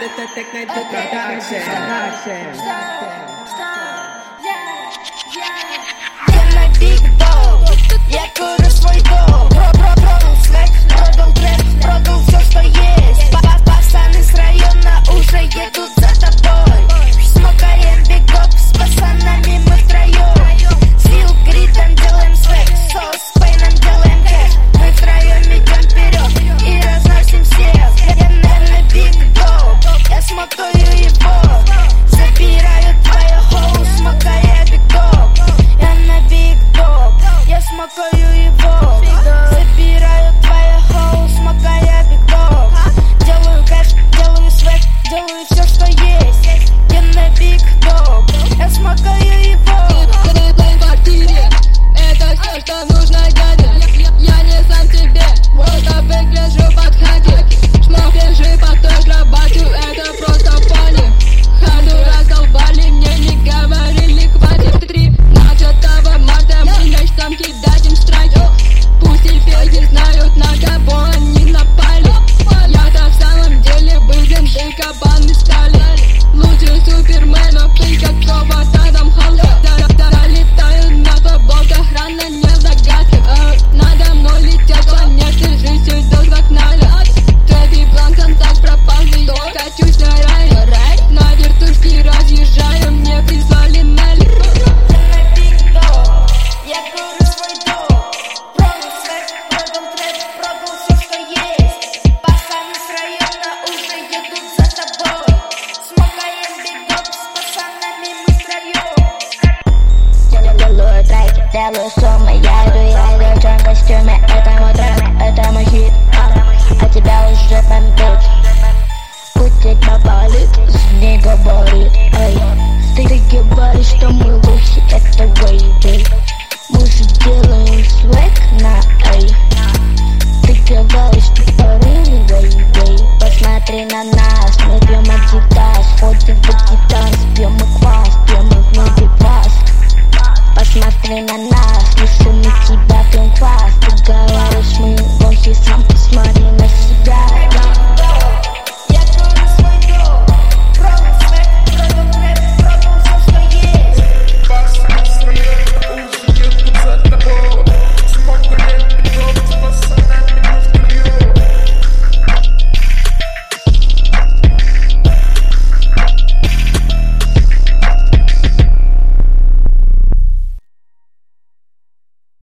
Technical Production. Я на Big Dog, я курю свой дом. Продал свек, продал трэп, продал все, что есть. Пацаны с района уже едут за тобой. Смокаем Big Dog, с пацанами мы втроем. Сил гритом делаем свек, с пейном делаем кэш. Мы втроем идем вперед и разносим всех. Я на Big Dog, я смокаю его. Забираю твое хоу, смокая Big Dog. Я на Big Dog, я смокаю его. Забираю твое хоу, смокая Big Dog. Делаю кэш, делаю свек, делаю все, что есть. Я на Big Dog, я смокаю его. В квартире, это все, что нужно, дядя. Я не сам тебе, вот выгляжу под хаки. Шмок лежи под той кроватью, это просто фони. Хаду раздолбали, мне не говорили, хватит 13 марта. Мы начнем кидать им страйки. Пусть эльфеи знают, на кого они напали. Я-то в самом деле был генды, кабаны стали. Лучший суперменов, ты какого Адам Халка. Залетаю на свободу, охрана не в загадке. Надо мной летят планеты, жизнь идет как надо. Третий план, контакт пропал, я качусь на рай. На вертушке разъезжаю, мне прислали Нелли. Я на Big Dog, я курю свой дом. Продал свек, продал трэп, продал все, что есть. Пацаны с района уже едут за тобой. Смокаем Big Dog, с пацанами мы втроем. Делаю треки, делаю суммы, я иду в черном костюме. Это мой трек, это мой хит, а тебя уже бомбит. Путь тебя болит, снега болит, эй. Ты говоришь, что мы лучше, это вейты. Мы же делаем свек на эй. Ты говоришь, что порывай, посмотри на нас, мы пьем один.